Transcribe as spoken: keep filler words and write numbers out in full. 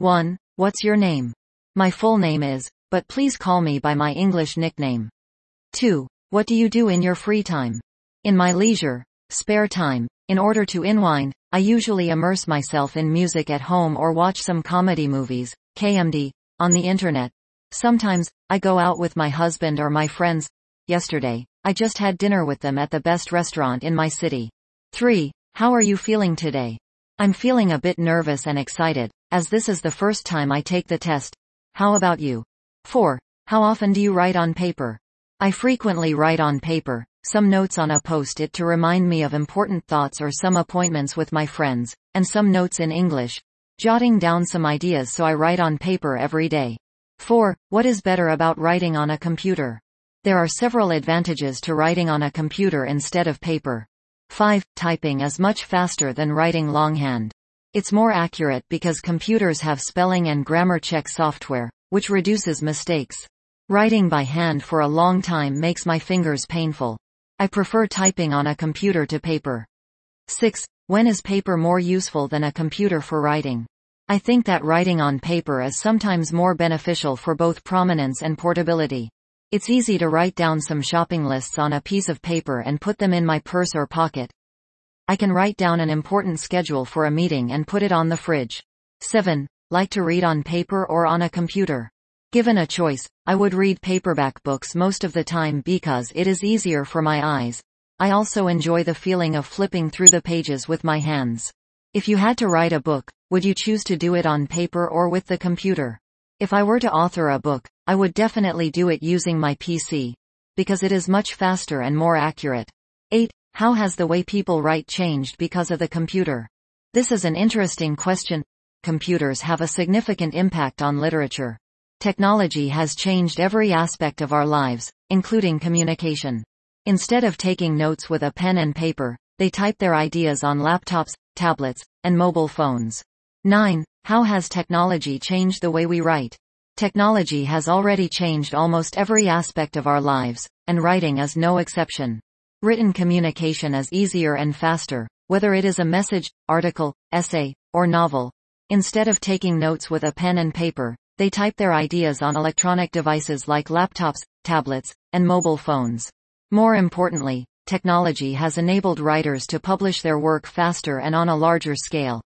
one. What's your name? My full name is, but please call me by my English nickname. two. What do you do in your free time? In my leisure, spare time, in order to unwind, I usually immerse myself in music at home or watch some comedy movies, K M D, on the internet. Sometimes, I go out with my husband or my friends. Yesterday, I just had dinner with them at the best restaurant in my city. three. How are you feeling today? I'm feeling a bit nervous and excited, as this is the first time I take the test. How about you? four. How often do you write on paper? I frequently write on paper, some notes on a post-it to remind me of important thoughts or some appointments with my friends, and some notes in English, jotting down some ideas, so I write on paper every day. four. What is better about writing on a computer? There are several advantages to writing on a computer instead of paper. five. Typing is much faster than writing longhand. It's more accurate because computers have spelling and grammar check software, which reduces mistakes. Writing by hand for a long time makes my fingers painful. I prefer typing on a computer to paper. six. When is paper more useful than a computer for writing? I think that writing on paper is sometimes more beneficial for both prominence and portability. It's easy to write down some shopping lists on a piece of paper and put them in my purse or pocket. I can write down an important schedule for a meeting and put it on the fridge. seven. Like to read on paper or on a computer? Given a choice, I would read paperback books most of the time because it is easier for my eyes. I also enjoy the feeling of flipping through the pages with my hands. If you had to write a book, would you choose to do it on paper or with the computer? If I were to author a book, I would definitely do it using my P C, because it is much faster and more accurate. eight. How has the way people write changed because of the computer? This is an interesting question. Computers have a significant impact on literature. Technology has changed every aspect of our lives, including communication. Instead of taking notes with a pen and paper, they type their ideas on laptops, tablets, and mobile phones. nine. How has technology changed the way we write? Technology has already changed almost every aspect of our lives, and writing is no exception. Written communication is easier and faster, whether it is a message, article, essay, or novel. Instead of taking notes with a pen and paper, they type their ideas on electronic devices like laptops, tablets, and mobile phones. More importantly, technology has enabled writers to publish their work faster and on a larger scale.